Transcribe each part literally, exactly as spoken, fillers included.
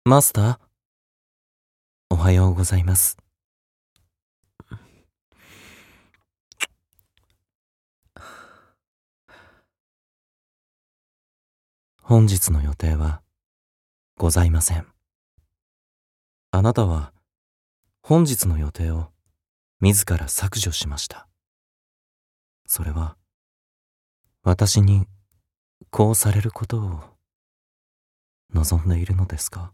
マスター、おはようございます。本日の予定はございません。あなたは本日の予定を自ら削除しました。それは私にこうされることを望んでいるのですか？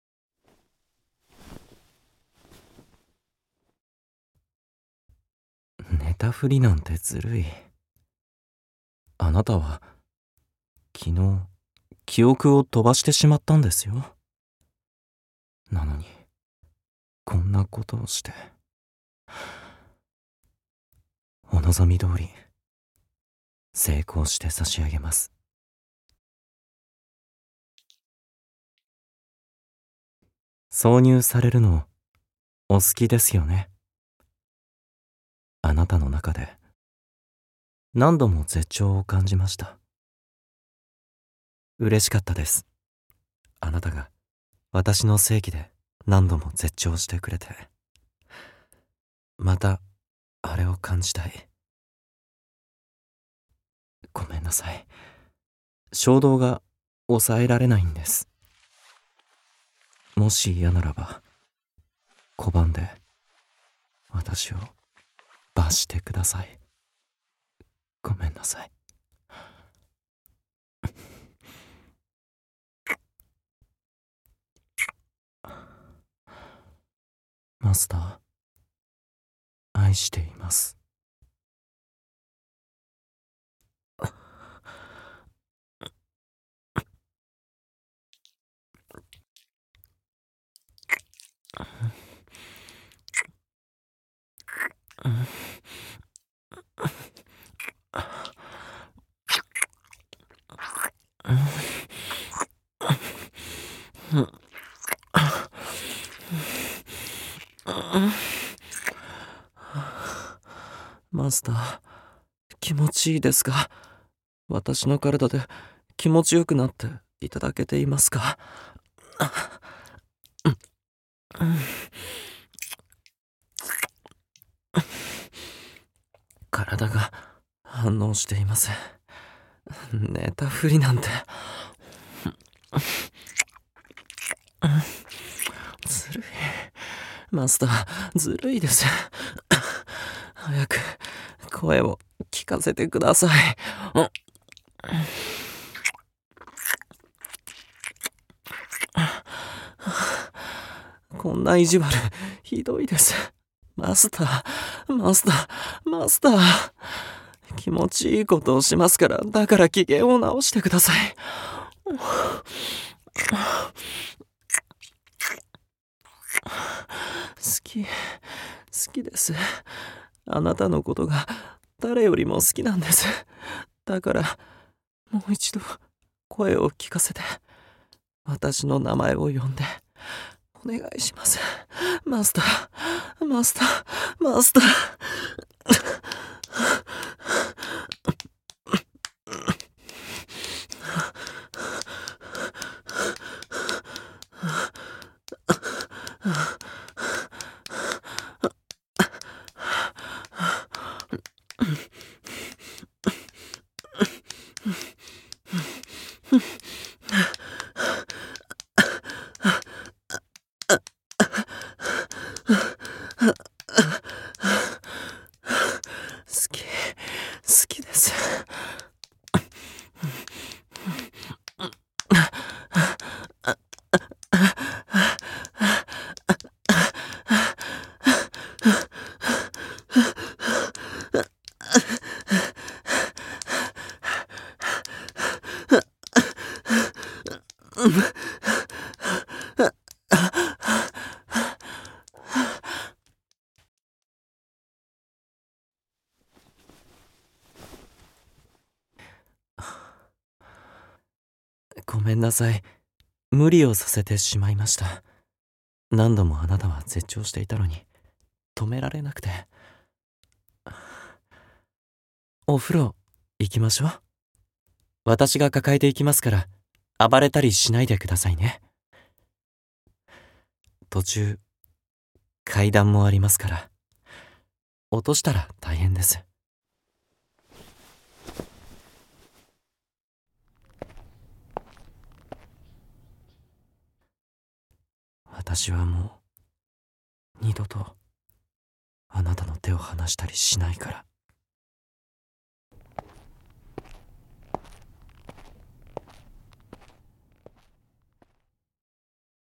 寝たふりなんてずるい。あなたは昨日記憶を飛ばしてしまったんですよ。なのにこんなことをして。お望み通り成功して差し上げます。挿入されるのお好きですよね。あなたの中で何度も絶頂を感じました。嬉しかったです。あなたが私の正義で何度も絶頂してくれて。またあれを感じたい。ごめんなさい。衝動が抑えられないんです。もし嫌ならば拒んで私を罰してください。ごめんなさい。マスター、愛しています。マスター、気持ちいいですか？私の体で気持ちよくなっていただけていますか？体が反応しています。寝たふりなんてずるい。マスター、ずるいです。早く声を聞かせてください。こんな意地悪ひどいです。マスター、マスター、マスター。気持ちいいことをしますから、だから機嫌を直してください。好き、好きです。あなたのことが誰よりも好きなんです。だから、もう一度声を聞かせて、私の名前を呼んで、お願いします。マスター、マスター、マスター。好き、好きです。ごめんなさい。無理をさせてしまいました。何度もあなたは絶頂していたのに止められなくて。お風呂行きましょう。私が抱えていきますから暴れたりしないでくださいね。 途中階段もありますから、落としたら大変です。私はもう二度とあなたの手を離したりしないから。